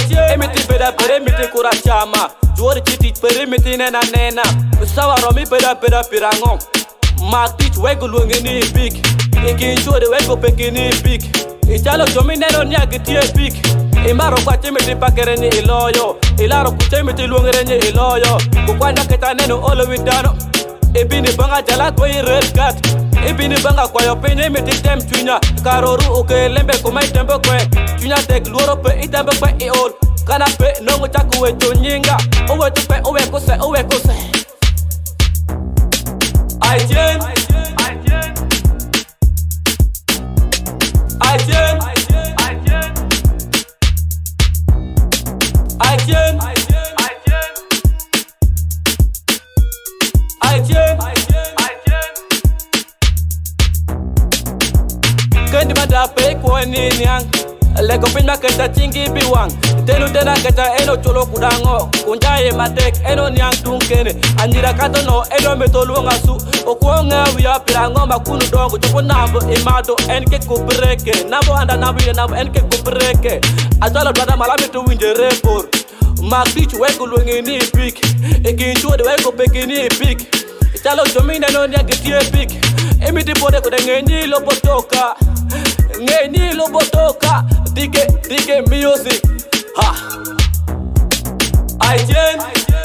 Emiti peda peremiti kurachama. Juori chiti peremiti nena nena. Sawa romi peda pirango. Mark teach wego luengini big. Ikinchua de wego pekini big. Ichalo jomi neno nyagitie big. Imaro kwa chimiti pakereni iloyo. Ilaro kuchimiti luengerenye iloyo. Kukwanda kita neno olo widano. Ibini banga jala kwa red cat. Ibini banga kwa yopini miti tem chunya. Karoru uke lembe kumai tembo kwe. Chunya tek luoro pe itembo kwe iol. Kana pe nongo chaku we chunyinga. Uwe tupe uwe kuse uwe kuse. Ayen Kendi mada pe kwa ninyang Lego pinma keta chingi biwang Tenu tena keta eno cholo kudango Kunjaye matek eno nyang tungkene Anjira kato no eno metoluanga su Okuonga wia pirango makunu dongo Chopo nambo imado enke kubreke Nambo anda nambo ya nambo enke kubreke Atala blada malami tu winje repor Makdichu weko luengini pik Ikinchua de weko pekini pik Italo jomine no nyagitie pik Emiti pode kude ngenyi lobotoka Ngenyi lobotoka Dike music Ha Ayen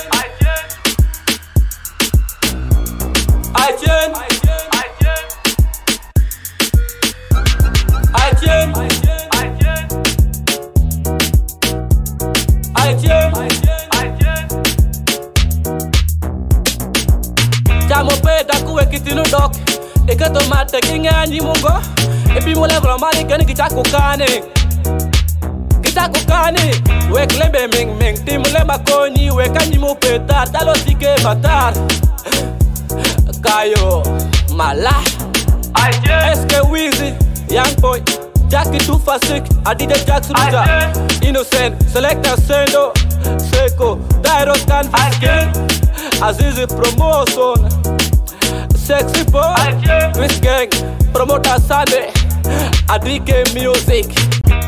Chamo peda kuwe kitinu dok Iketo mate kinga nyimungo Epi mole vromani keni kichako kane Kichako kane Wek lembe ming ming Timule makoni Weka nyimu petar Talo sike batar Kayo Mala SK Weezy Young boy Jackie Tufasik Adida Jax Ruja Innocent Selector Sendo Seko Dairos Canvas King Azizi Promotion Sexy boy Twist Gang Promoter Sunday Adike Music